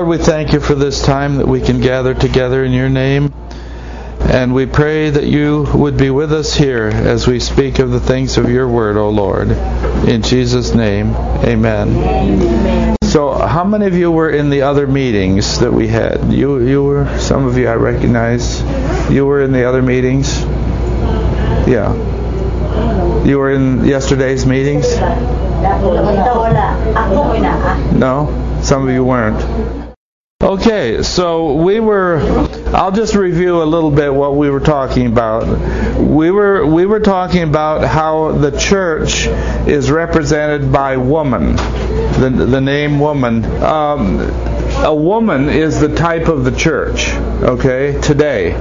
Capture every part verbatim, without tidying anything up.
we thank you for this time that we can gather together in your name. And we pray that you would be with us here as we speak of the things of your word, O Lord. In Jesus' name, amen. Amen. So, how many of you were in the other meetings that we had? You, you were. Some of you I recognize. You were in the other meetings. Yeah. You were in yesterday's meetings. No, some of you weren't. Okay, so we were, I'll just review a little bit what we were talking about. We were we were talking about how the church is represented by woman, the, the name woman. Um, a woman is the type of the church, okay, today.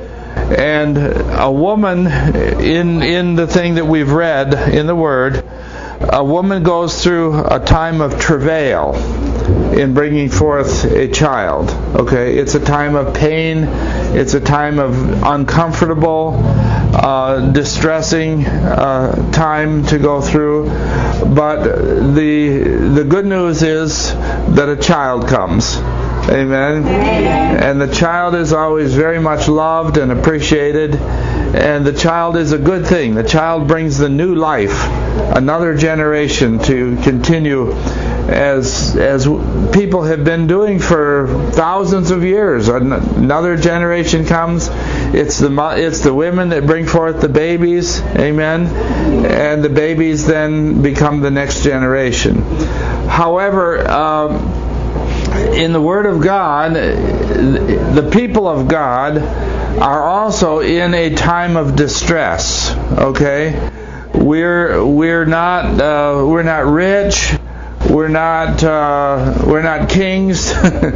And a woman, in in the thing that we've read in the Word, a woman goes through a time of travail in bringing forth a child. Okay, it's a time of pain. It's a time of uncomfortable, uh, distressing uh, time to go through. But the the good news is that a child comes. Amen. And the child is always very much loved and appreciated. And the child is a good thing. The child brings the new life, another generation to continue as as people have been doing for thousands of years. Another generation comes. It's the it's the women that bring forth the babies, amen, and the babies then become the next generation. However, um, in the Word of God, the people of God are also in a time of distress. Okay, we're we're not uh, we're not rich. We're not uh, we're not kings.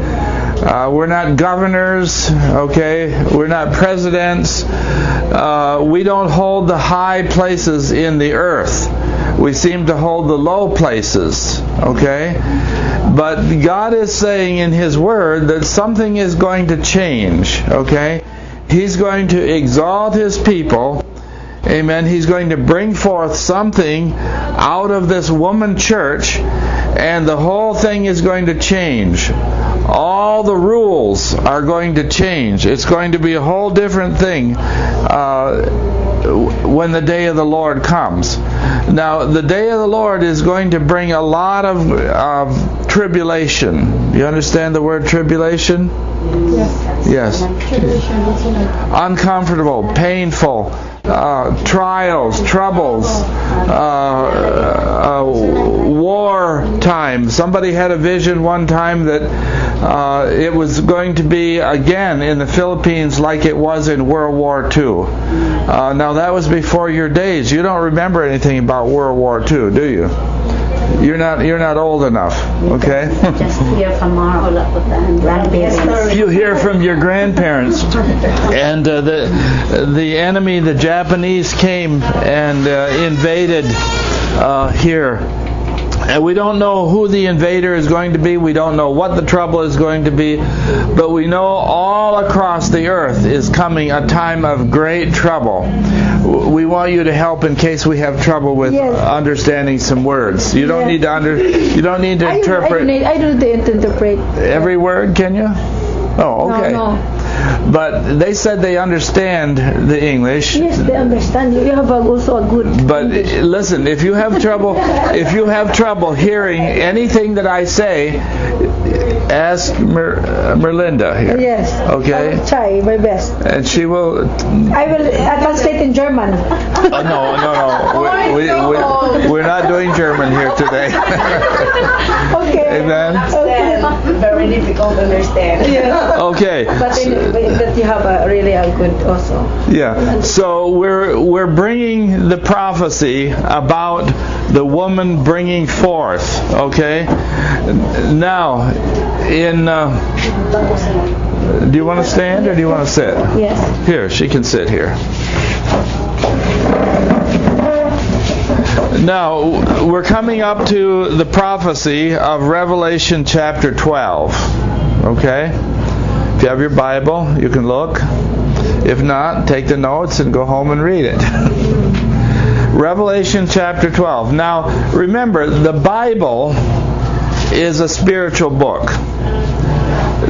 uh, we're not governors. Okay, we're not presidents. Uh, we don't hold the high places in the earth. We seem to hold the low places. Okay, but God is saying in His Word that something is going to change. Okay, He's going to exalt His people. Amen. He's going to bring forth something out of this woman church, and the whole thing is going to change. All the rules are going to change. It's going to be a whole different thing uh, when the day of the Lord comes. Now, the day of the Lord is going to bring a lot of, of tribulation. You understand the word tribulation? Yes. Yes. Uncomfortable, painful. Uh, trials, troubles, uh, uh, war time. Somebody had a vision one time that uh, it was going to be again in the Philippines like it was in World War Two. Uh, now that was before your days. You don't remember anything about World War Two, do you? You're not you're not old enough, okay? Just hear from our grandparents. You hear from your grandparents. And uh, the the enemy, the Japanese, came and uh, invaded uh, here. And we don't know who the invader is going to be. We don't know what the trouble is going to be. But we know all across the earth is coming a time of great trouble. We want you to help in case we have trouble with yes. understanding some words. You don't yes. need to under. You don't need to I, interpret. I don't need, I don't need to interpret every word, can you? Oh, okay. No, no. But they said they understand the English. Yes, they understand. You have also a good But English. Listen, if you have trouble, if you have trouble hearing anything that I say, ask Mer, uh, Merlinda here. Yes. Okay. I will try my best. And she will. I will uh, translate in German. Oh, no, no, no. We, we, we, we're not doing German here today. Okay. Amen. Okay. Very difficult to understand. Yeah. Okay. But, in, but you have a really a good also. Yeah. So we're we're bringing the prophecy about the woman bringing forth. Okay. Now, in uh, do you want to stand or do you want to sit? Yes. Here, she can sit here. Now, we're coming up to the prophecy of Revelation chapter twelve. Okay? If you have your Bible, you can look. If not, take the notes and go home and read it. Revelation chapter twelve. Now, remember, the Bible is a spiritual book.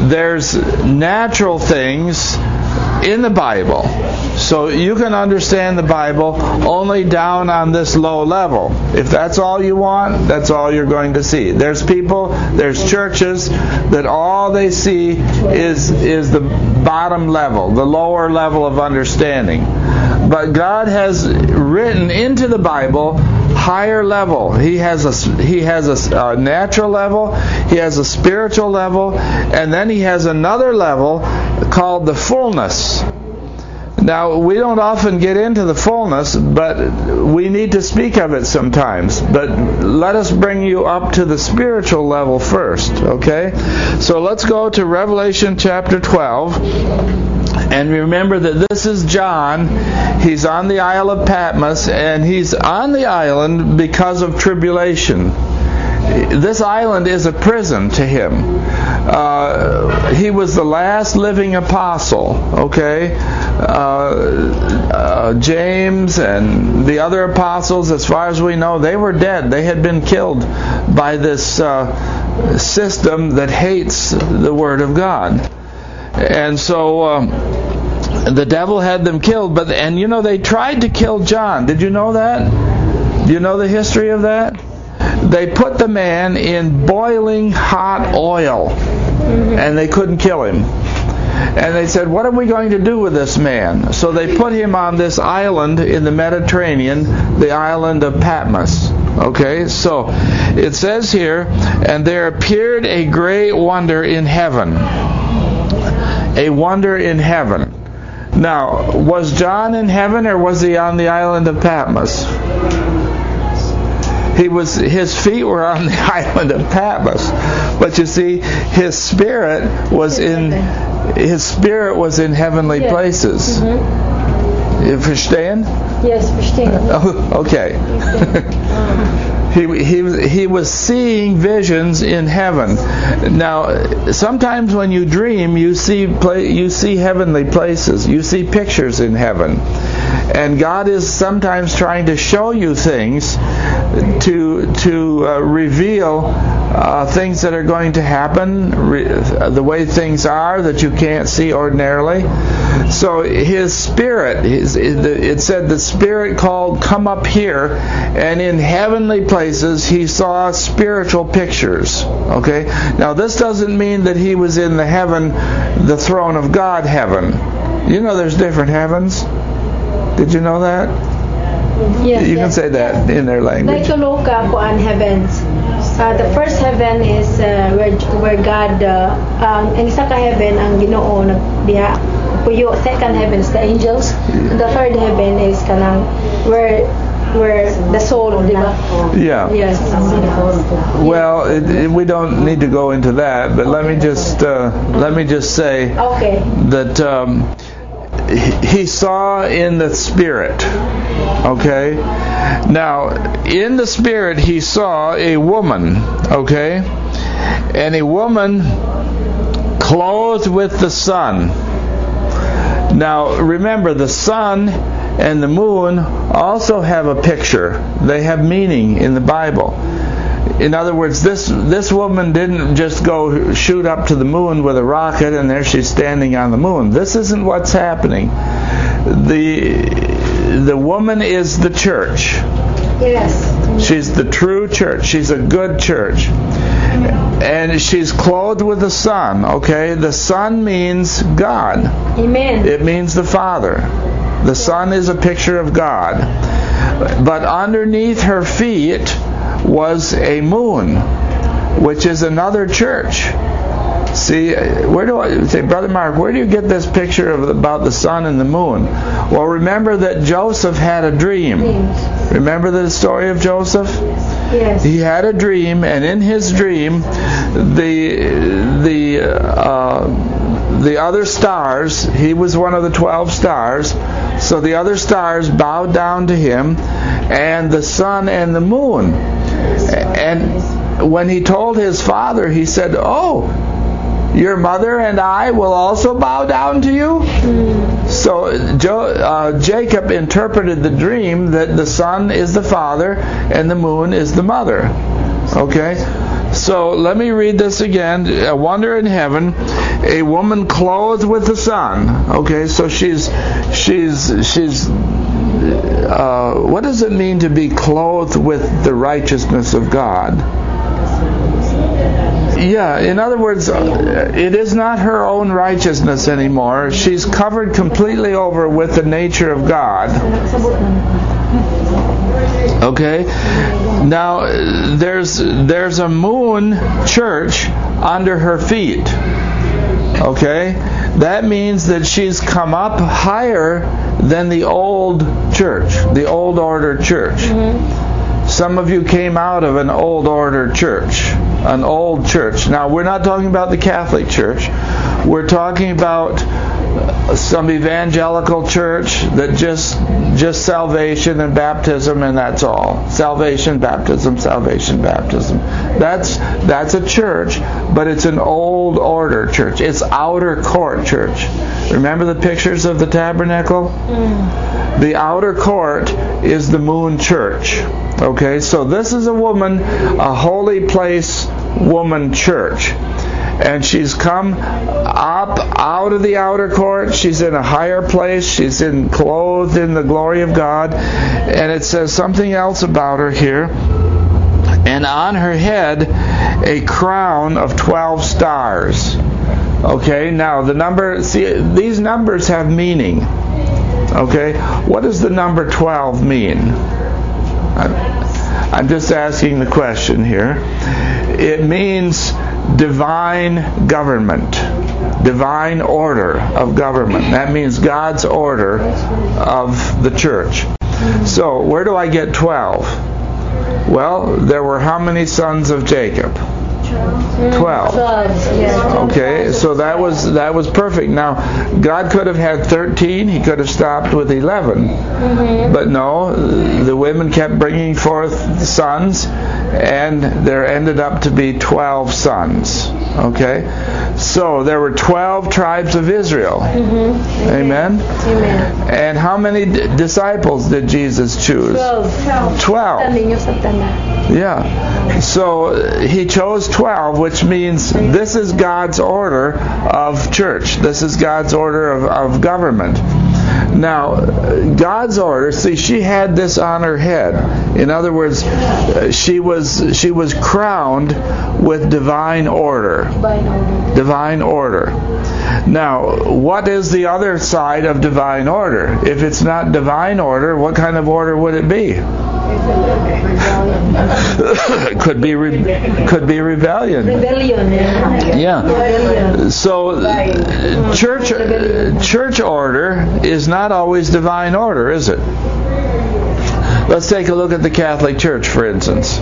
there's natural things in the Bible. So you can understand the Bible only down on this low level. If that's all you want, that's all you're going to see. There's people, there's churches that all they see is is the bottom level, the lower level of understanding. But God has written into the Bible higher level. He has a he has a, a natural level, he has a spiritual level, and then he has another level called the fullness. Now, we don't often get into the fullness, but we need to speak of it sometimes. But let us bring you up to the spiritual level first, okay? So let's go to Revelation chapter twelve. And remember that this is John. He's on the Isle of Patmos, and he's on the island because of tribulation. This island is a prison to him. Uh, he was the last living apostle, okay? Uh, uh, James and the other apostles, as far as we know, they were dead. They had been killed by this uh, system that hates the Word of God. And so um, the devil had them killed. But and you know, they tried to kill John. Did you know that? Do you know the history of that? They put the man in boiling hot oil, and they couldn't kill him. And they said, what are we going to do with this man? So they put him on this island in the Mediterranean, the island of Patmos. Okay, so it says here, and there appeared a great wonder in heaven. A wonder in heaven. Now, was John in heaven, or was he on the island of Patmos? He was. His feet were on the island of Patmos, but you see, his spirit was in his spirit was in heavenly yes. places. Mm-hmm. You verstehen? Yes, verstehen. Oh, okay. He, he, he was seeing visions in heaven. Now, sometimes when you dream, you see play, you see heavenly places. You see pictures in heaven. And God is sometimes trying to show you things to to uh, reveal uh, things that are going to happen, re- the way things are that you can't see ordinarily. So his spirit, his, it said the spirit called, come up here, and in heavenly places he saw spiritual pictures. Okay? Now this doesn't mean that he was in the heaven, the throne of God heaven. You know there's different heavens? Did you know that? Yes, you yes. can say that in their language. Naitulo ka po ang heavens. Uh, the first heaven is uh, where where God, uh, um, ang isa ka heaven ang Ginoo nagdiha puyo. Second heaven is the angels. And the third heaven is kanang where where the soul, di ba? Yeah. Yes. Well, it, it, we don't need to go into that, but let me just uh, let me just say Okay. that um, he saw in the spirit. Okay? Now, in the spirit he saw a woman, okay? And a woman clothed with the sun. Now, remember, the sun and the moon also have a picture. They have meaning in the Bible. In other words, this this woman didn't just go shoot up to the moon with a rocket and there she's standing on the moon. This isn't what's happening. The the woman is the church. Yes. She's the true church. She's a good church. And she's clothed with the sun, okay? The sun means God. Amen. It means the Father. The sun is a picture of God. But underneath her feet was a moon, which is another church. See, where do I say, Brother Mark, where do you get this picture of about the sun and the moon? Well, remember that Joseph had a dream. Remember the story of Joseph? Yes. He had a dream, and in his dream, the the uh, the other stars, he was one of the twelve stars, so the other stars bowed down to him, and the sun and the moon. And when he told his father, he said, "Oh, your mother and I will also bow down to you?" Mm. So jo- uh, Jacob interpreted the dream that the sun is the father and the moon is the mother. Okay? So let me read this again. A wonder in heaven, a woman clothed with the sun. Okay, so she's she's she's. Uh, what does it mean to be clothed with the righteousness of God? Yeah, in other words, it is not her own righteousness anymore. She's covered completely over with the nature of God. Okay? Now, there's there's a moon church under her feet. Okay? That means that she's come up higher than the old church, the old order church. Mm-hmm. Some of you came out of an old order church, an old church. Now, we're not talking about the Catholic Church. We're talking about some evangelical church that just just salvation and baptism, and that's all. Salvation, baptism, salvation, baptism. That's that's a church, but it's an old order church. It's outer court church. Remember the pictures of the tabernacle? Mm. The outer court is the moon church. Okay, so this is a woman, a holy place woman church. And she's come up out of the outer court. She's in a higher place. She's in clothed in the glory of God. And it says something else about her here. And on her head, a crown of twelve stars. Okay, now the number, see, these numbers have meaning. Okay, what does the number twelve mean? I'm, I'm just asking the question here. It means divine government, divine order of government. That means God's order of the church. So, where do I get twelve? Well, there were how many sons of Jacob? Twelve. Okay, so that was that was perfect. Now, God could have had thirteen. He could have stopped with eleven. Mm-hmm. But no, the women kept bringing forth sons, and there ended up to be twelve sons. Okay, so there were twelve tribes of Israel. Mm-hmm. Amen? Amen. And how many d- disciples did Jesus choose? Twelve. Twelve. Yeah. So he chose twelve, which means this is God's order of church. This is God's order of, of government. Now, God's order, see, she had this on her head. In other words, she was she was crowned with divine order. Divine order. Now, what is the other side of divine order? If it's not divine order, what kind of order would it be? could be re- could be rebellion. Rebellion. Yeah. So church church order is not always divine order, is it? Let's take a look at the Catholic Church, for instance.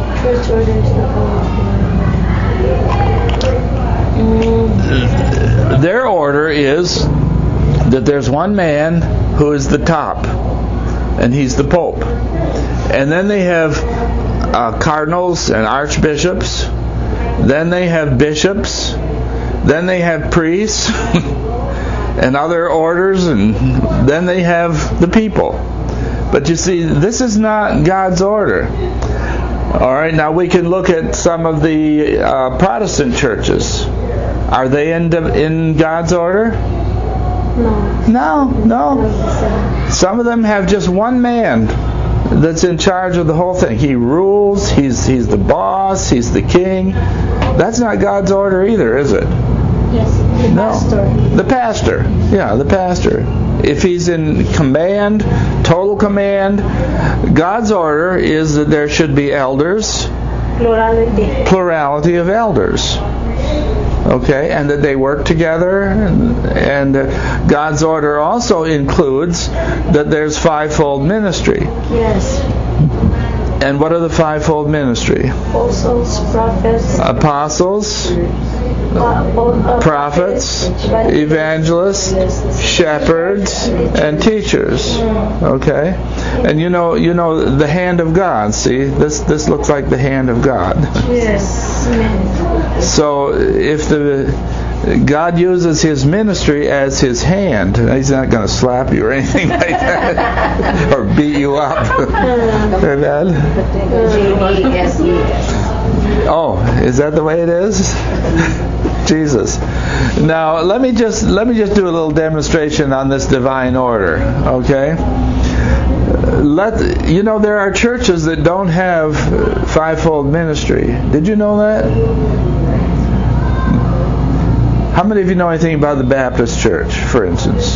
Their order is that there's one man who is the top, and he's the Pope. And then they have uh, cardinals and archbishops. Then they have bishops. Then they have priests and other orders. And then they have the people. But you see, this is not God's order. All right, now we can look at some of the uh, Protestant churches. Are they in, in God's order? No. No, no. Some of them have just one man that's in charge of the whole thing. He rules, he's he's the boss, he's the king. That's not God's order either, is it? Yes, the no. pastor. The pastor. Yeah, the pastor. If he's in command, total command, God's order is that there should be elders. Plurality. Plurality of elders. Okay, and that they work together, and, and uh, God's order also includes that there's fivefold ministry. Yes. And what are the fivefold ministry? Apostles, prophets, apostles, uh, prophets, evangelists, shepherds, and teachers. Okay, and you know, you know the hand of God. See, this this looks like the hand of God. Yes. So if the God uses His ministry as His hand, He's not going to slap you or anything like that, or beat you up. Amen. Oh, is that the way it is? Jesus. Now let me just let me just do a little demonstration on this divine order. Okay. Let you know there are churches that don't have fivefold ministry. Did you know that? How many of you know anything about the Baptist Church, for instance?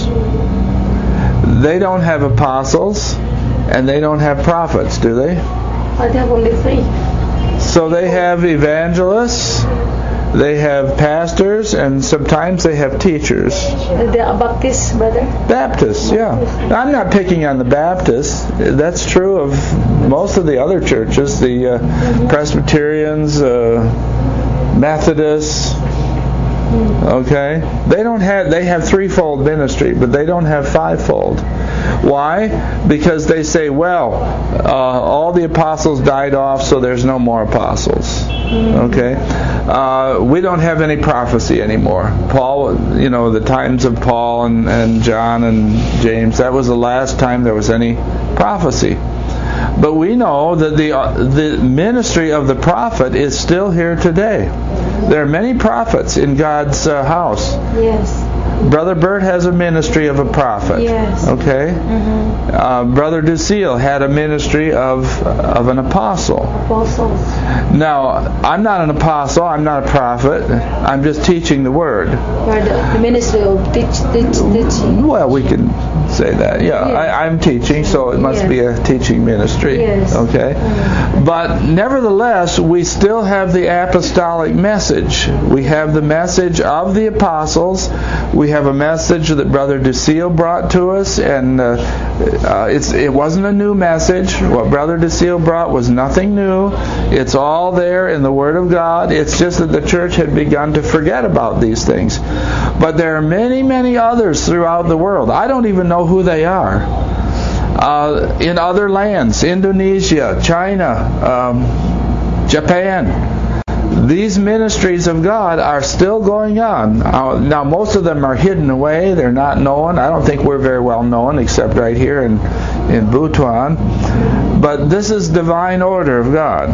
They don't have apostles and they don't have prophets, do they? I have only three. So they have evangelists, they have pastors, and sometimes they have teachers. They are Baptist, brother? Baptists, yeah. I'm not picking on the Baptists. That's true of most of the other churches, the uh, mm-hmm. Presbyterians, uh, Methodists. Okay, they don't have they have threefold ministry, but they don't have fivefold. Why? Because they say, well, uh, all the apostles died off, so there's no more apostles. Okay, uh, we don't have any prophecy anymore. Paul, you know, the times of Paul and, and John and James, that was the last time there was any prophecy. But we know that the uh, the ministry of the prophet is still here today. There are many prophets in God's uh, house. Yes. Brother Bert has a ministry of a prophet. Yes. Okay. Mm-hmm. Uh, Brother Ducille had a ministry of of an apostle. Apostles. Now, I'm not an apostle. I'm not a prophet. I'm just teaching the word. Or the, the ministry of teach, teach, teaching. Well, we can say that. Yeah, yes. I, I'm teaching, so it must yes. be a teaching ministry. Yes. Okay. Mm-hmm. But nevertheless, we still have the apostolic message. We have the message of the apostles. We have a message that Brother Ducille brought to us, and uh, uh, it's it wasn't a new message. What Brother Ducille brought was nothing new. It's all there in the Word of God. It's just that the church had begun to forget about these things. But there are many, many others throughout the world. I don't even know who they are. Uh, in other lands, Indonesia, China, um, Japan. These ministries of God are still going on. Uh, now, most of them are hidden away. They're not known. I don't think we're very well known, except right here in, in Butuan. But this is divine order of God.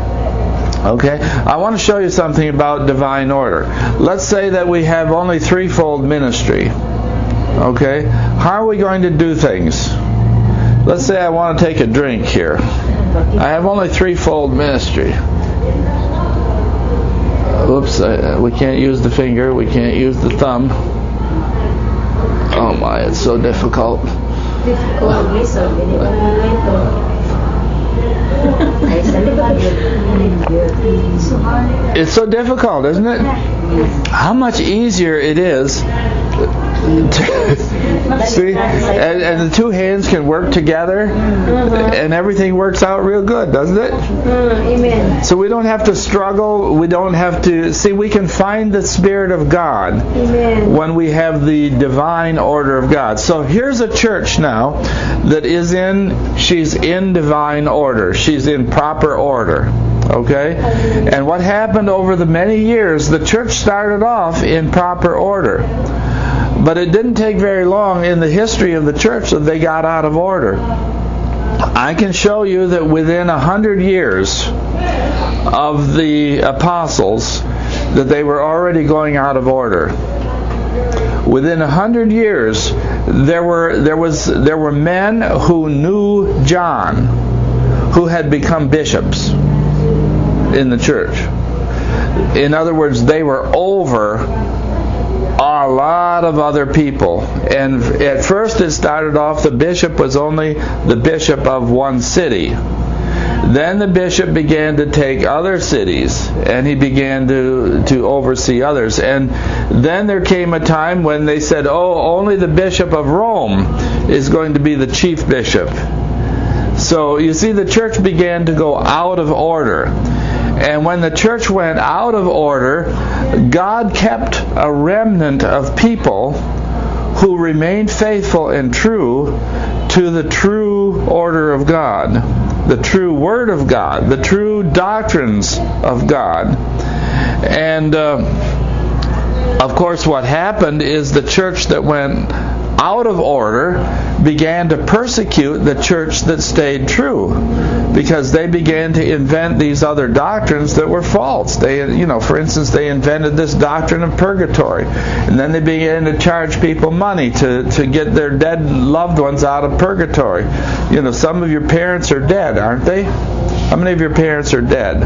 Okay? I want to show you something about divine order. Let's say that we have only threefold ministry. Okay? How are we going to do things? Let's say I want to take a drink here. I have only threefold ministry. Oops, uh, we can't use the finger, we can't use the thumb. Oh my, it's so difficult. It's so difficult, isn't it? How much easier it is see, and, and the two hands can work together, and everything works out real good, doesn't it? Amen. So we don't have to struggle. We don't have to see. We can find the Spirit of God. Amen. When we have the divine order of God. So here's a church now that is in. She's in divine order. She's in proper order. Okay? And what happened over the many years? The church started off in proper order. But it didn't take very long in the history of the church that they got out of order. I can show you that within a hundred years of the apostles, that they were already going out of order. Within a hundred years, there were there was there were men who knew John, who had become bishops in the church. In other words, they were over a lot of other people. And at first it started off the bishop was only the bishop of one city. Then the bishop began to take other cities, and he began to, to oversee others. And then there came a time when they said, oh, only the bishop of Rome is going to be the chief bishop. So you see, the church began to go out of order. And when the church went out of order, God kept a remnant of people who remained faithful and true to the true order of God, the true Word of God, the true doctrines of God. And uh, of course what happened is the church that went out of order began to persecute the church that stayed true, because they began to invent these other doctrines that were false. They, you know, for instance, they invented this doctrine of purgatory, and then they began to charge people money to, to get their dead loved ones out of purgatory. You know, some of your parents are dead, aren't they? How many of your parents are dead?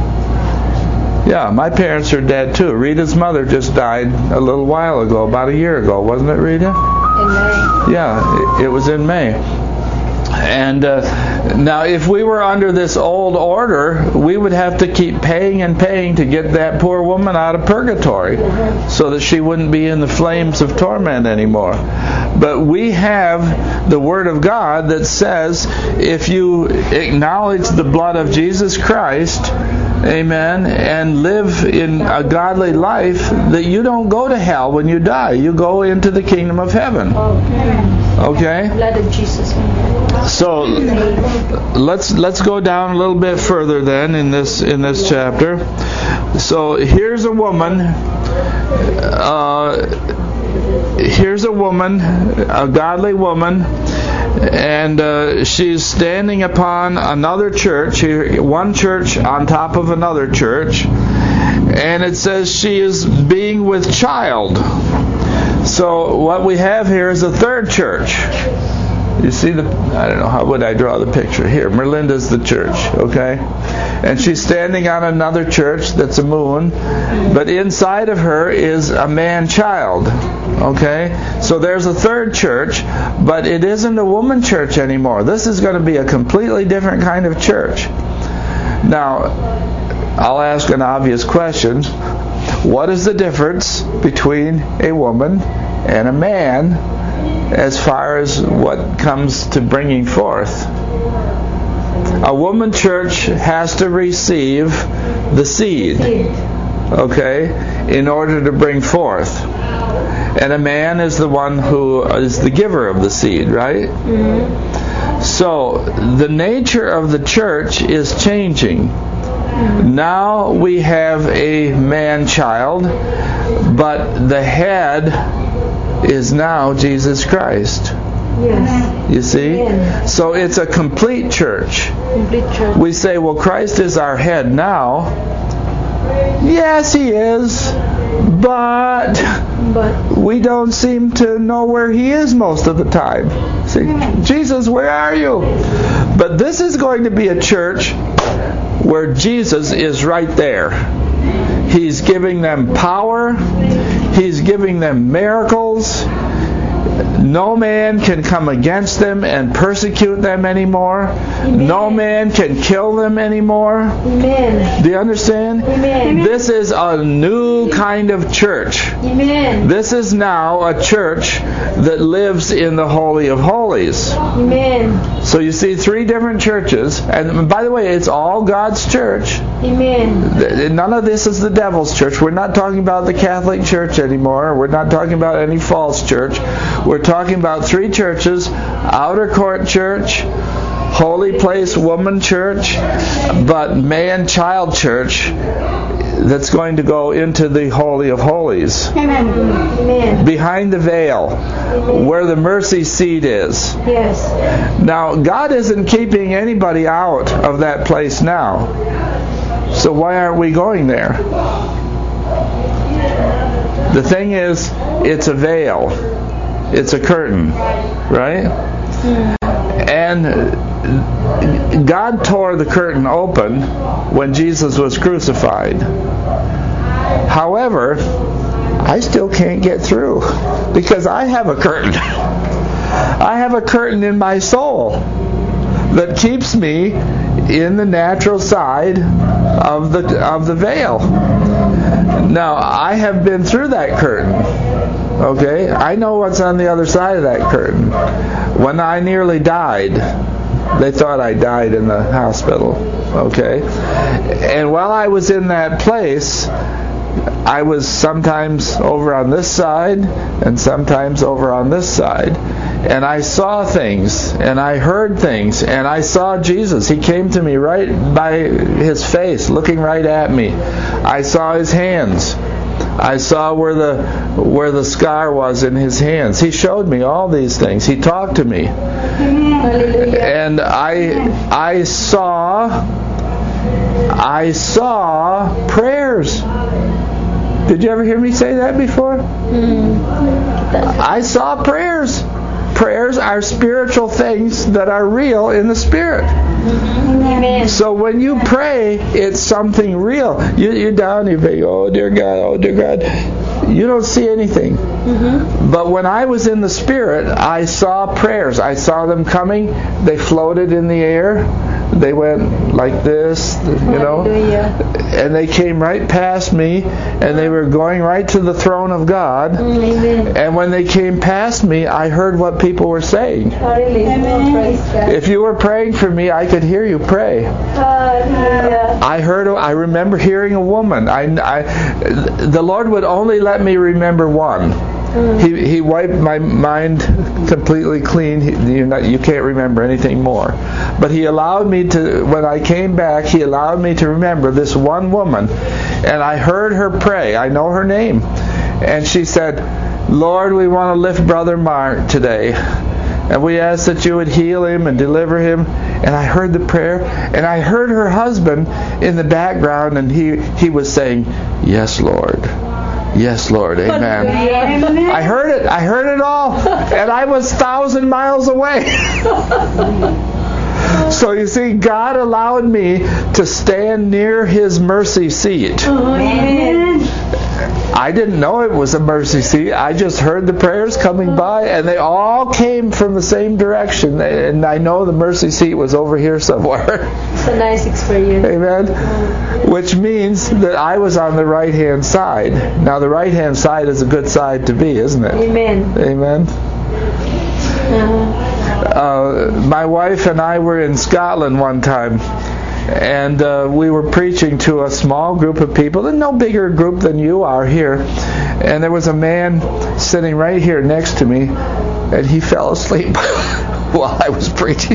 Yeah, my parents are dead too. Rita's mother just died a little while ago, about a year ago, wasn't it, Rita? In May. Yeah, it, it was in May. And uh, now if we were under this old order, we would have to keep paying and paying to get that poor woman out of purgatory so that she wouldn't be in the flames of torment anymore. But we have the Word of God that says if you acknowledge the blood of Jesus Christ, amen, and live in a godly life, that you don't go to hell when you die. You go into the kingdom of heaven. Okay? Blood of Jesus. So let's let's go down a little bit further then in this in this chapter. So here's a woman. Uh, here's a woman, a godly woman, and uh, she's standing upon another church, one church on top of another church, and it says she is being with child. So what we have here is a third church. You see the, I don't know, how would I draw the picture? Here, Merlinda's the church, okay? And she's standing on another church that's a moon, but inside of her is a man-child, okay? So there's a third church, but it isn't a woman church anymore. This is going to be a completely different kind of church. Now, I'll ask an obvious question. What is the difference between a woman and a man as far as what comes to bringing forth? A woman church has to receive the seed, okay, in order to bring forth. And a man is the one who is the giver of the seed, right? Mm-hmm. So the nature of the church is changing. Now we have a man-child, but the head is now Jesus Christ. Yes. You see? Yes. So it's a complete church. Complete church. We say, well, Christ is our head now. Yes, He is. But, but we don't seem to know where He is most of the time. See, yes. Jesus, where are you? But this is going to be a church where Jesus is right there. He's giving them power. He's giving them miracles. No man can come against them and persecute them anymore. Amen. No man can kill them anymore. Amen. Do you understand? Amen. This is a new kind of church. Amen. This is now a church that lives in the Holy of Holies. Amen. So you see three different churches. And by the way, it's all God's church. Amen. None of this is the devil's church. We're not talking about the Catholic Church anymore. We're not talking about any false church. We're talking about three churches: Outer Court Church, Holy Place Woman Church, but Man-Child Church that's going to go into the Holy of Holies. Amen. Behind the veil, where the mercy seat is. Yes. Now, God isn't keeping anybody out of that place now. So why aren't we going there? The thing is, it's a veil. It's a curtain, right? And God tore the curtain open when Jesus was crucified. However, I still can't get through because I have a curtain. I have a curtain in my soul that keeps me in the natural side of the of the veil. Now, I have been through that curtain. Okay? I know what's on the other side of that curtain. When I nearly died, they thought I died in the hospital. Okay? And while I was in that place, I was sometimes over on this side and sometimes over on this side. And I saw things, and I heard things, and I saw Jesus. He came to me right by His face, looking right at me. I saw His hands. I saw where the where the scar was in his hands. He showed me all these things. He talked to me. Hallelujah. And I I saw I saw prayers. Did you ever hear me say that before? I saw prayers. Prayers are spiritual things that are real in the Spirit. Amen. So when you pray, it's something real. You, you're down, you pray, oh dear God, oh dear God. You don't see anything. Mm-hmm. But when I was in the Spirit, I saw prayers. I saw them coming. They floated in the air. They went like this, you know. Hallelujah. And they came right past me, and they were going right to the throne of God. Amen. And when they came past me, I heard what people were saying. Hallelujah. Praise God. If you were praying for me, I could hear you pray. Hallelujah. I heard. I remember hearing a woman. I, I, the Lord would only let me remember one. He He wiped my mind completely clean. He, you not, you can't remember anything more. But He allowed me to. When I came back, He allowed me to remember this one woman, and I heard her pray. I know her name, and she said, "Lord, we want to lift Brother Mark today, and we ask that you would heal him and deliver him." And I heard the prayer, and I heard her husband in the background, and he he was saying, "Yes, Lord. Yes, Lord. Amen." I heard it. I heard it all. And I was a thousand miles away. So you see, God allowed me to stand near His mercy seat. Amen. I didn't know it was a mercy seat. I just heard the prayers coming by, and they all came from the same direction. And I know the mercy seat was over here somewhere. It's a nice experience. Amen. Which means that I was on the right-hand side. Now, the right-hand side is a good side to be, isn't it? Amen. Amen. Uh-huh. Uh, my wife and I were in Scotland one time, and uh, we were preaching to a small group of people, and no bigger group than you are here. And there was a man sitting right here next to me, and he fell asleep while I was preaching.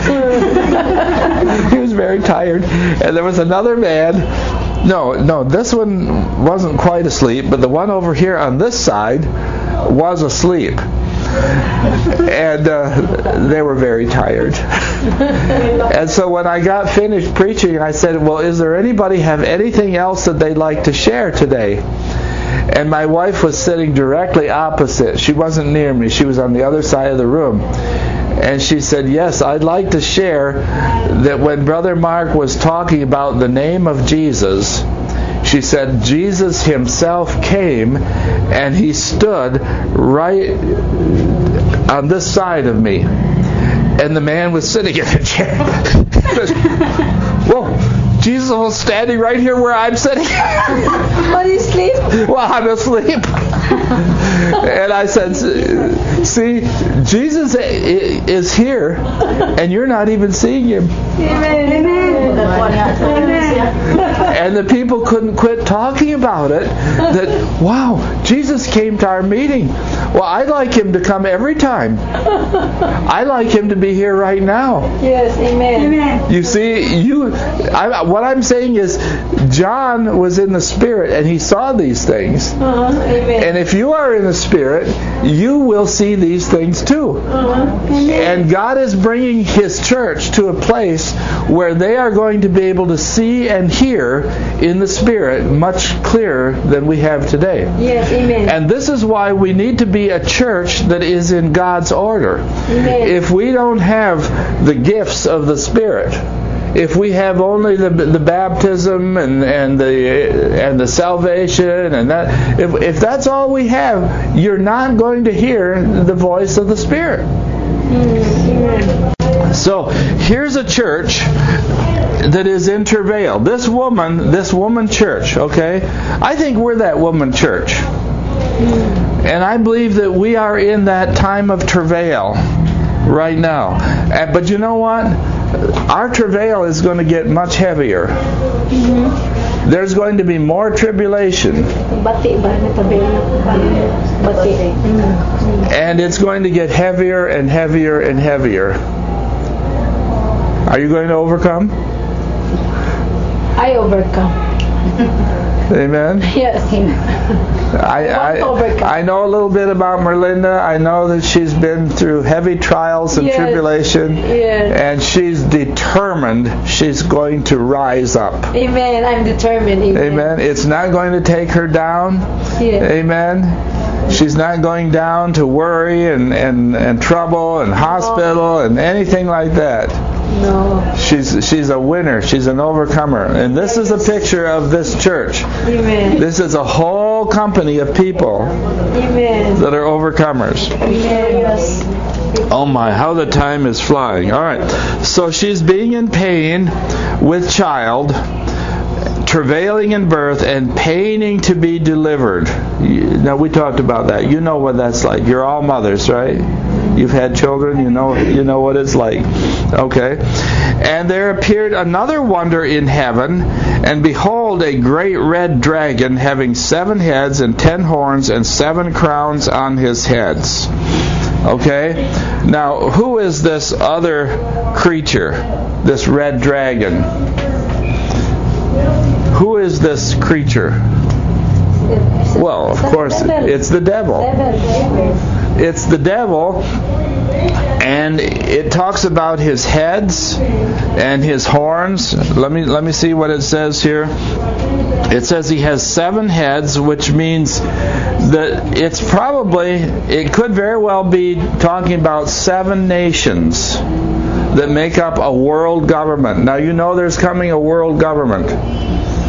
He was very tired. And there was another man. No, no, this one wasn't quite asleep, but the one over here on this side was asleep. And uh, they were very tired. And so when I got finished preaching, I said, well, is there anybody have anything else that they'd like to share today? And my wife was sitting directly opposite. She wasn't near me. She was on the other side of the room. And she said, yes, I'd like to share that when Brother Mark was talking about the name of Jesus, she said, Jesus Himself came and He stood right on this side of me. And the man was sitting in a chair. Whoa, Jesus was standing right here where I'm sitting. Are you asleep? Well, I'm asleep. And I said, see, Jesus is here, and you're not even seeing Him. Amen. Amen. And the people couldn't quit talking about it, that, wow, Jesus came to our meeting. Well, I'd like Him to come every time. I'd like Him to be here right now. Yes, amen. Amen. You see, you. I, what I'm saying is, John was in the Spirit, and he saw these things. Uh-huh. Amen. And if you are in the Spirit, you will see these things too. Uh-huh. And God is bringing His church to a place where they are going to be able to see and hear in the Spirit much clearer than we have today. Yes, amen. And this is why we need to be a church that is in God's order. Amen. If we don't have the gifts of the Spirit, if we have only the the baptism and and the and the salvation and that, if if that's all we have, you're not going to hear the voice of the Spirit. Amen. So here's a church that is in travail. This woman, this woman church, okay? I think we're that woman church. And I believe that we are in that time of travail right now. But you know what? Our travail is going to get much heavier. Mm-hmm. There's going to be more tribulation. And it's going to get heavier and heavier and heavier. Are you going to overcome? I overcome. Amen. Yes. I, I, I know a little bit about Merlinda. I know that she's been through heavy trials and Yes. tribulation. Yes. And she's determined she's going to rise up. Amen. I'm determined. Amen. Amen. It's not going to take her down. Yes. Amen. She's not going down to worry and, and, and trouble and hospital and anything like that. No. She's she's a winner. She's an overcomer. And this is a picture of this church. Amen. This is a whole company of people Amen. that are overcomers. Yes. Oh my, how the time is flying. All right. So she's being in pain with child, travailing in birth, and paining to be delivered. Now, we talked about that. You know what that's like. You're all mothers, right? You've had children. You know you know what it's like. Okay. And there appeared another wonder in heaven, and behold, a great red dragon having seven heads and ten horns and seven crowns on his heads. Okay? Now, who is this other creature, this red dragon? Who is this creature? Well, of course, it's the devil. It's the devil, and it talks about his heads and his horns. Let me let me see what it says here. It says he has seven heads, which means that it's probably, it could very well be talking about seven nations that make up a world government. Now, you know there's coming a world government.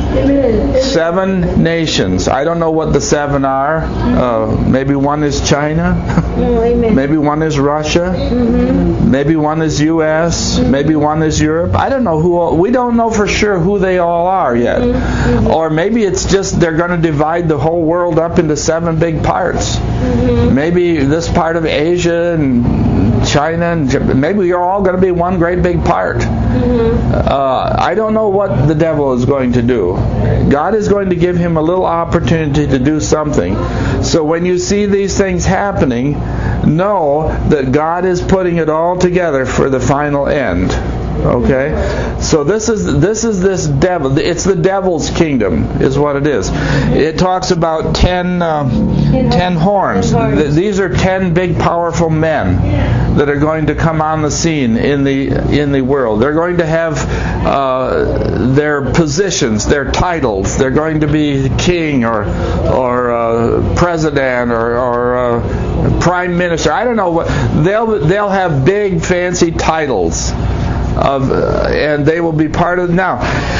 Seven nations. I don't know what the seven are. Uh, maybe one is China. Maybe one is Russia. Mm-hmm. Maybe one is U S. Mm-hmm. Maybe one is Europe. I don't know who. All, we don't know for sure who they all are yet. Mm-hmm. Or maybe it's just they're going to divide the whole world up into seven big parts. Mm-hmm. Maybe this part of Asia and China, and maybe you're all going to be one great big part. Mm-hmm. Uh, I don't know what the devil is going to do. God is going to give him a little opportunity to do something. So when you see these things happening, know that God is putting it all together for the final end. Okay? So this is this is this devil. It's the devil's kingdom is what it is. It talks about ten, uh, ten horns. These are ten big powerful men that are going to come on the scene in the in the world. They're going to have uh, their positions, their titles. They're going to be king or or uh, president or, or uh, prime minister. I don't know what they'll they'll have big fancy titles. Of, uh, and they will be part of now.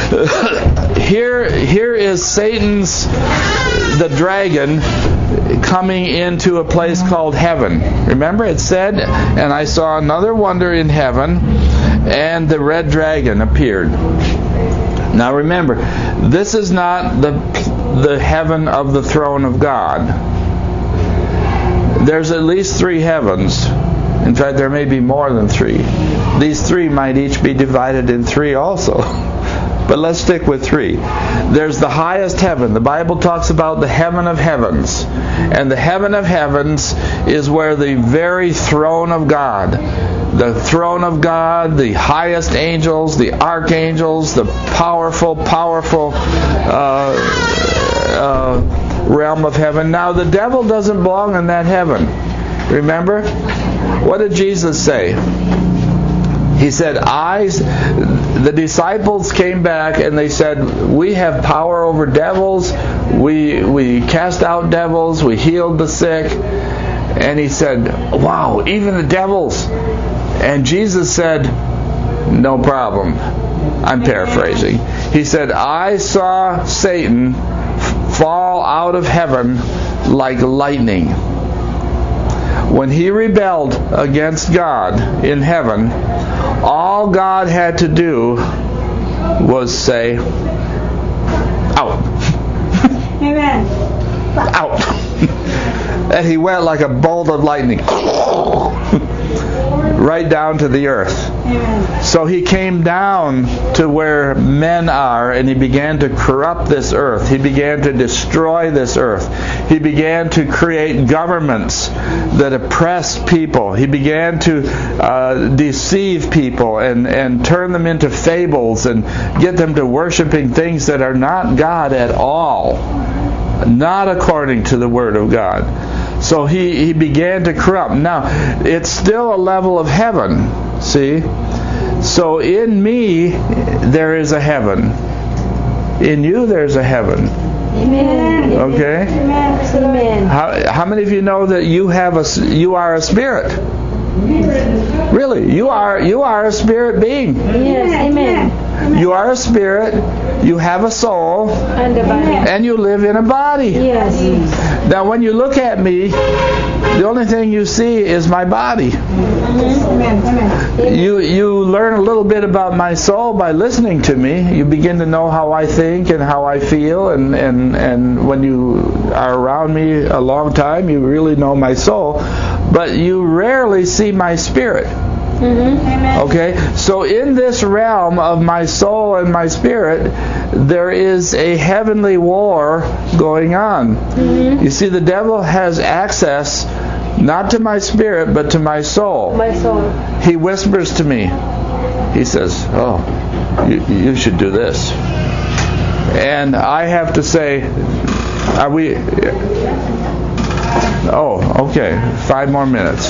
here, here is Satan's, the dragon, coming into a place called heaven. Remember, it said, "And I saw another wonder in heaven, and the red dragon appeared." Now, remember, this is not the the heaven of the throne of God. There's at least three heavens. In fact, there may be more than three. These three might each be divided in three also. But let's stick with three. There's the highest heaven. The Bible talks about the heaven of heavens. And the heaven of heavens is where the very throne of God, the throne of God, the highest angels, the archangels, the powerful, powerful uh, uh, realm of heaven. Now, the devil doesn't belong in that heaven. Remember? What did Jesus say? He said, I, the disciples came back and they said, we have power over devils. We, we cast out devils. We healed the sick. And he said, wow, even the devils. And Jesus said, no problem. I'm paraphrasing. He said, I saw Satan fall out of heaven like lightning. When he rebelled against God in heaven, all God had to do was say, out. Amen. Out. And he went like a bolt of lightning. right down to the earth. Amen. So he came down to where men are, and he began to corrupt this earth. He began to destroy this earth. He began to create governments that oppressed people. He began to uh, deceive people and, and turn them into fables and get them to worshiping things that are not God at all, not according to the Word of God. So he, he began to corrupt. Now, it's still a level of heaven, see? So in me, there is a heaven. In you, there's a heaven. Amen. Okay? Amen. Amen. How, how many of you know that you have a you are a spirit? Really, you are you are a spirit being. Yes. Amen. You are a spirit. You have a soul, And the body. and you live in a body. Yes. Now, when you look at me, the only thing you see is my body. Amen. Amen. You you learn a little bit about my soul by listening to me. You begin to know how I think and how I feel, and, and, and when you are around me a long time, you really know my soul. But you rarely see my spirit. Mm-hmm. Okay? So in this realm of my soul and my spirit, there is a heavenly war going on. Mm-hmm. You see, the devil has access not to my spirit, but to my soul. My soul. He whispers to me. He says, oh, you, you should do this. And I have to say, are we... Oh, okay. Five more minutes.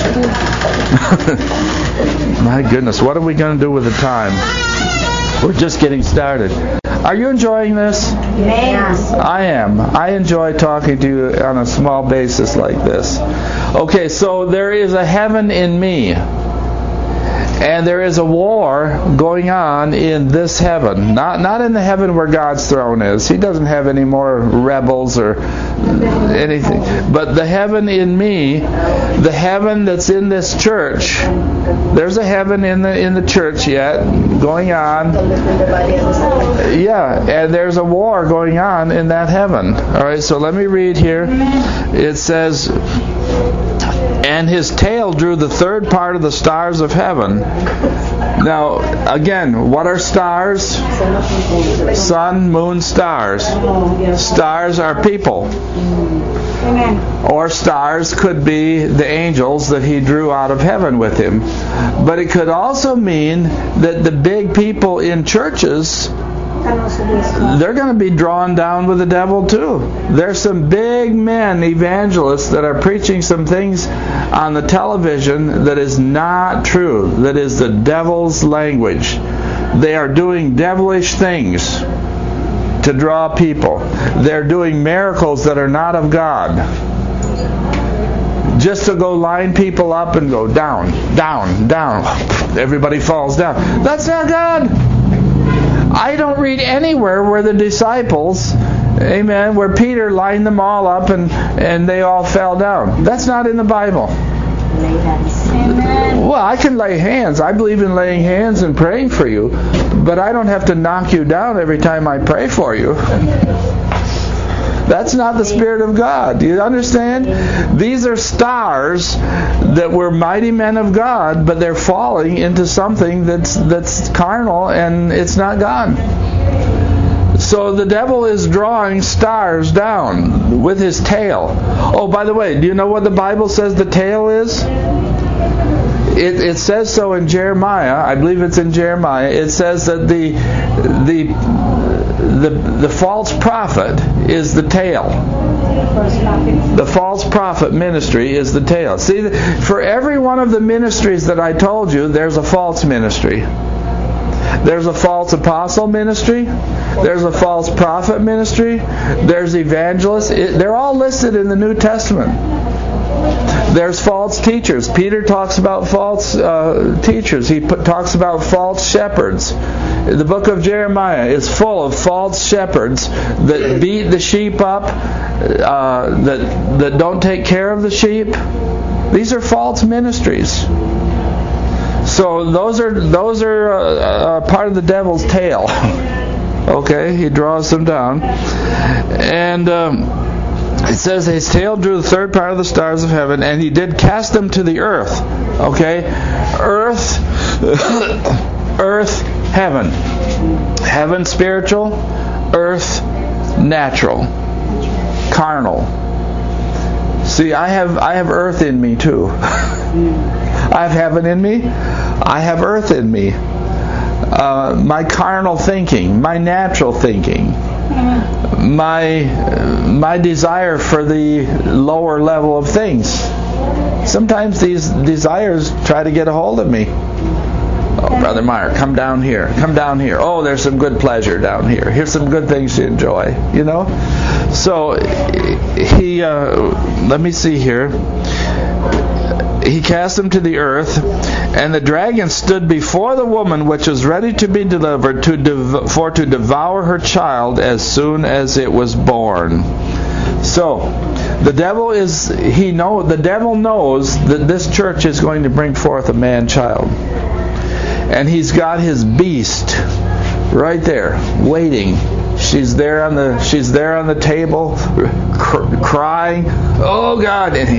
My goodness, what are we going to do with the time? We're just getting started. Are you enjoying this? Yes. I am. I enjoy talking to you on a small basis like this. Okay, so there is a heaven in me. And there is a war going on in this heaven. Not not in the heaven where God's throne is. He doesn't have any more rebels or anything. But the heaven in me, the heaven that's in this church, there's a heaven in the in the church yet going on. Yeah, and there's a war going on in that heaven. All right, so let me read here. It says, and his tail drew the third part of the stars of heaven. Now, again, what are stars? Sun, moon, stars. Stars are people. Amen. Or stars could be the angels that he drew out of heaven with him. But it could also mean that the big people in churches, they're going to be drawn down with the devil too. There's some big men, evangelists, that are preaching some things on the television that is not true, that is the devil's language. They are doing devilish things to draw people. They're doing miracles that are not of God, just to go line people up and go down, down, down. Everybody falls down. That's not God. I don't read anywhere where the disciples, amen, where Peter lined them all up and, and they all fell down. That's not in the Bible. Amen. Well, I can lay hands. I believe in laying hands and praying for you, but I don't have to knock you down every time I pray for you. That's not the Spirit of God. Do you understand? These are stars that were mighty men of God, but they're falling into something that's that's carnal, and it's not God. So the devil is drawing stars down with his tail. Oh, by the way, do you know what the Bible says the tail is? It, it says so in Jeremiah. I believe it's in Jeremiah. It says that the the the the false prophet is the tail. The false prophet ministry is the tail. See, for every one of the ministries that I told you, there's a false ministry. There's a false apostle ministry. There's a false prophet ministry. There's evangelists. It, they're all listed in the New Testament. There's false teachers. Peter talks about false uh, teachers. He put, talks about false shepherds. The book of Jeremiah is full of false shepherds that beat the sheep up, uh, that that don't take care of the sheep. These are false ministries. So those are those are uh, uh, part of the devil's tail. Okay, he draws them down, and. Um, it says his tail drew the third part of the stars of heaven, and he did cast them to the earth. Okay? Earth, earth, heaven. Heaven spiritual, earth natural, carnal. See, I have I have earth in me too. I have heaven in me. I have earth in me. Uh, my carnal thinking, my natural thinking, my my desire for the lower level of things. Sometimes these desires try to get a hold of me. Oh, Brother Meyer, come down here. Come down here. Oh, there's some good pleasure down here. Here's some good things to enjoy. You know? So, he, uh, let me see here. He cast him to the earth, and the dragon stood before the woman which was ready to be delivered to dev- for to devour her child as soon as it was born. So, the devil is, he know, the devil knows that this church is going to bring forth a man-child. And he's got his beast right there, waiting. She's there on the she's there on the table, cr- crying, "Oh God!" And he,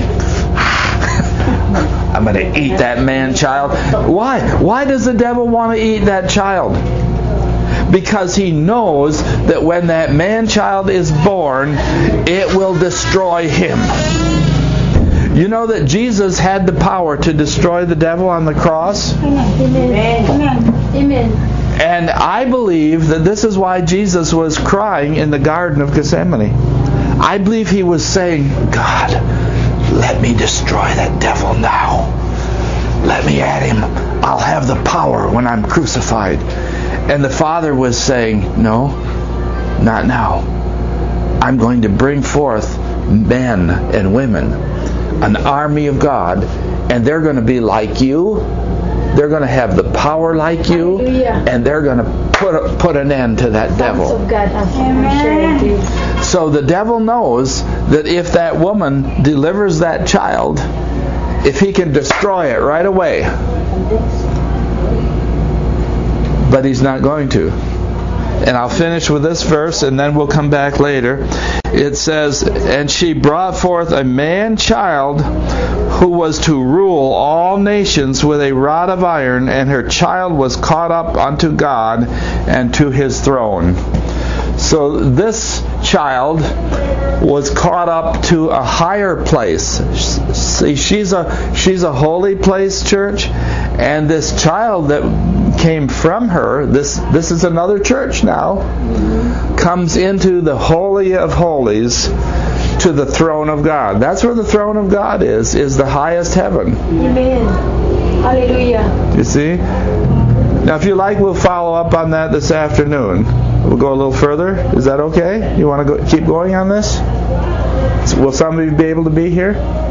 I'm going to eat that man-child. Why? Why does the devil want to eat that child? Because he knows that when that man-child is born, it will destroy him. You know that Jesus had the power to destroy the devil on the cross? Amen. Amen. Amen. And I believe that this is why Jesus was crying in the Garden of Gethsemane. I believe he was saying, God, let me destroy that devil now. Let me at him. I'll have the power when I'm crucified. And the Father was saying, no, not now. I'm going to bring forth men and women, an army of God, and they're going to be like you. They're going to have the power like you, Hallelujah. And they're going to put a, put an end to that devil. Sons of God, I'm sure they do. So the devil knows that if that woman delivers that child, if he can destroy it right away, but he's not going to. And I'll finish with this verse, and then we'll come back later. It says, and she brought forth a man-child who was to rule all nations with a rod of iron, and her child was caught up unto God and to his throne. So this child was caught up to a higher place. See, she's a she's a holy place, church, and this child that came from her, this this is another church now, comes into the Holy of Holies, to the throne of God. That's where the throne of God is, is the highest heaven. Amen. Hallelujah. You see? Now, if you like, we'll follow up on that this afternoon. We'll go a little further. Is that okay? You want to go, keep going on this? Will somebody be able to be here?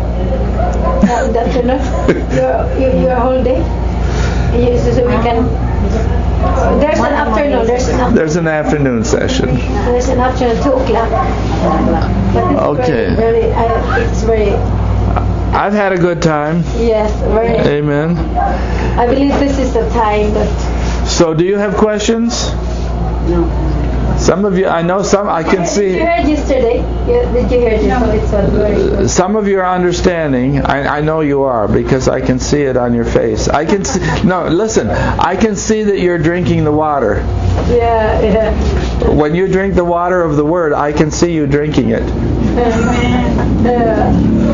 Uh, that's enough. Your, your, your whole day? Yes, so we can... There's an afternoon. There's an afternoon. There's an afternoon session. There's an afternoon, two o'clock. But it's Okay. Very, very, I, it's very... I've had a good time. Yes, very... Amen. I believe this is the time that... So, do you have questions? No. Some of you, I know some, I can Did see... you heard yesterday? You, did you hear it? No. It's very good. Some of you are understanding. I, I know you are, because I can see it on your face. I can see, no, listen. I can see that you're drinking the water. Yeah, yeah. When you drink the water of the Word, I can see you drinking it. Amen. Yeah.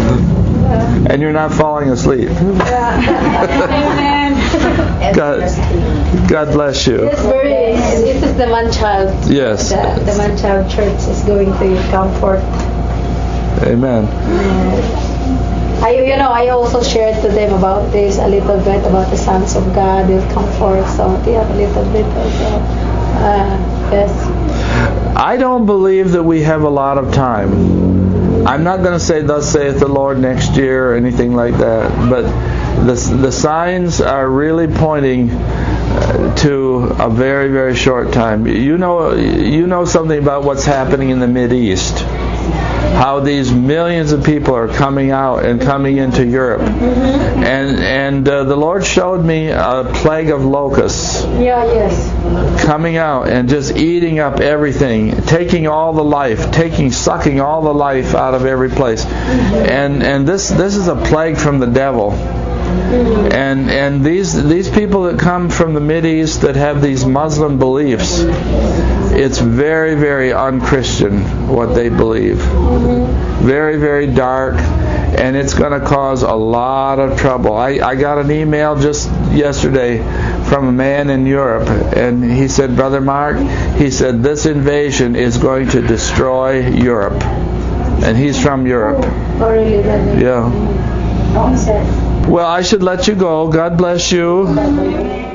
And you're not falling asleep. Amen. God, God bless you. It's very. This is the man-child. Yes. The, the man-child church is going to come forth. Amen. I, you know, I also shared to them about this a little bit about the sons of God will come forth. So they have a little bit of uh, uh, yes. I don't believe that we have a lot of time. I'm not going to say thus saith the Lord next year or anything like that, but the the signs are really pointing uh, to a very, very short time. You know, you know something about what's happening in the Mideast. how these millions of people are coming out and coming into Europe. And and uh, the Lord showed me a plague of locusts. Yeah, yes. Coming out and just eating up everything, taking all the life, taking, sucking all the life out of every place. And and this this is a plague from the devil. And and these these people that come from the Mideast that have these Muslim beliefs, it's very, very un-Christian what they believe. Very, very dark, and it's going to cause a lot of trouble. I, I got an email just yesterday from a man in Europe, and he said, Brother Mark, he said, this invasion is going to destroy Europe. And he's from Europe. Oh, really? Yeah. Well, I should let you go. God bless you.